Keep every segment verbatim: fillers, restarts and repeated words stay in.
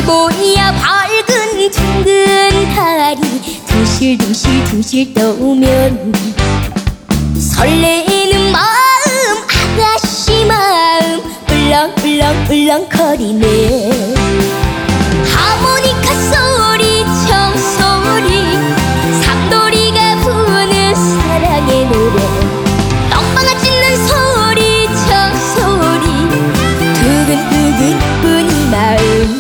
십오야 밝은 둥근 달이 둥실둥실 둥실 떠오면 설레는 마음 아가씨 마음 울렁울렁 울렁거리네. 하모니카 소리 청소리 삼돌이가 부는 사랑의 노래 떡방아 찢는 소리 청소리 두근두근 우는 마음.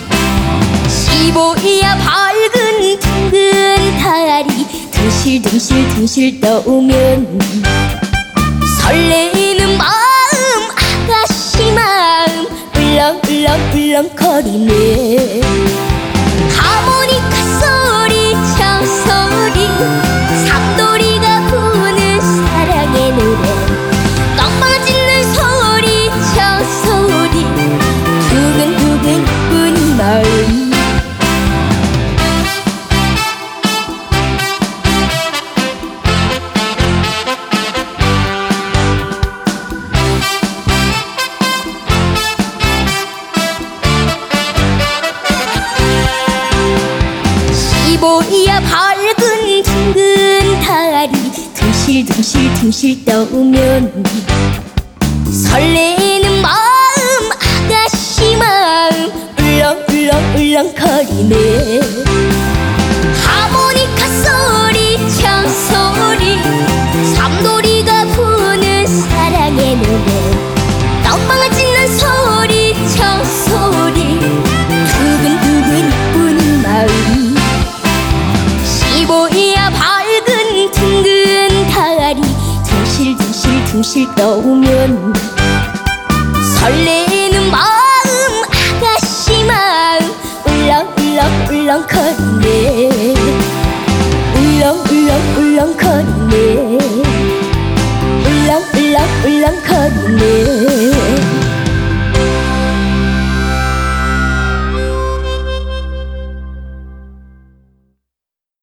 십오야 밝은 둥근 달이 둥실둥실 둥실 떠오면 설레는 마음 아가씨 마음 울렁울렁 울렁거리네. 하모니카 소리 청소리 삼돌이가 부는 사랑의 노래 떡방아 찢는 소리 청소리 두근두근 우는 마음. 십오야 밝은 둥근 달이 둥실둥실 둥실 떠오면 설레는 마음 아가씨 마음 울렁울렁 울렁거리네. 하모니카 소리 청소리 삼돌이가 부는 사랑의 노래 떡방아 찢는 소리 청소리 두근두근 우는 마음. 십오야 밝은 둥근 달이 둥실둥실 둥실 떠오면 설레는 마음 아가씨 마음 울렁울렁 울렁거리네.